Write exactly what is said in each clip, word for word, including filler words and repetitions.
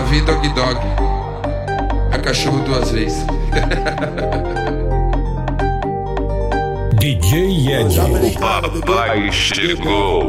vi Dog Dog, é cachorro duas vezes. D J Ed. O papai chegou.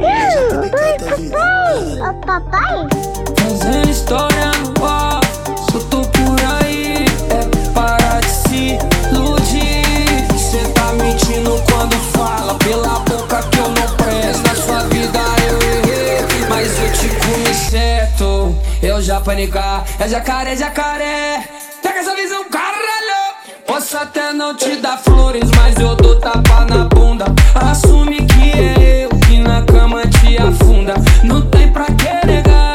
O papai? Fazendo história no ar, só tô por aí. É parar de se iludir. Cê tá mentindo quando fala pela boca que eu não presto. Na sua vida eu errei, mas eu te comi certo. Eu já panicar, é jacaré, jacaré. Pega essa visão, caralho. Posso até não te dar flores, mas eu dou tapa na bunda. Assume que é eu que na cama te afunda. Não tem pra que negar.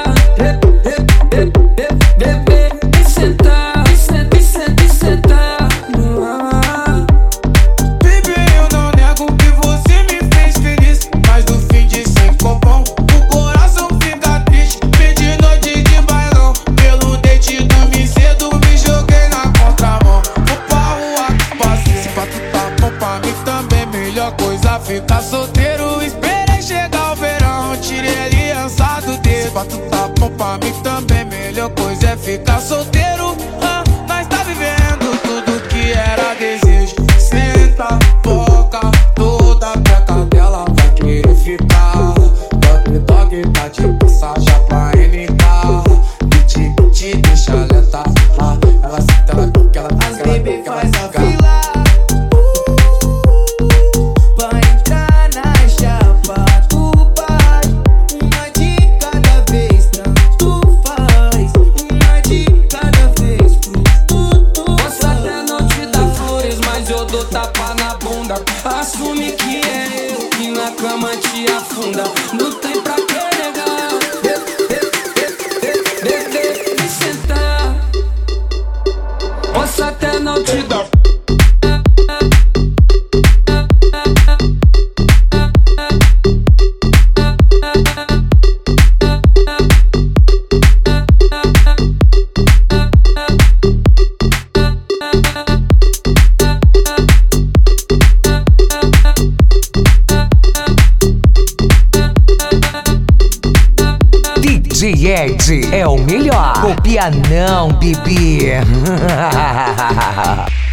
Bebê, me sentar, me sentar, me sentar, me sentar. Baby, eu não nego que você me fez feliz, mas no fim de sem copão o coração fica triste. Perdi noite de bailão, pelo date dormi cedo, me joguei na contramão. Vou pra rua que passei, se pra tu tá bom pra mim também. Melhor coisa ficar solteiro, esperei chegar o verão, tirei aliança do dedo. Se pra tu tá bom pra mim também, melhor coisa é ficar solteiro. Ah, nós tá vivendo tudo que era desejo. Senta, boca, toda a peca dela vai querer ficar. Dog Dog tá de passagem pra N K. Te, te deixa lenta. Ah, ela senta, ela toca, ela toca, As ela baby toca, faz ela a toca. fila pra entrar na chapa do pai. Uma de cada vez, tanto faz. Uma de cada vez pro tudo. Posso até não te dar flores, mas eu dou tapa na bunda. Assume que é eu que na cama te afunda. Não tem pra que negar. Bebê, me sentar. Posso até não te dar. D J Ed é o melhor. Copia não, bebê.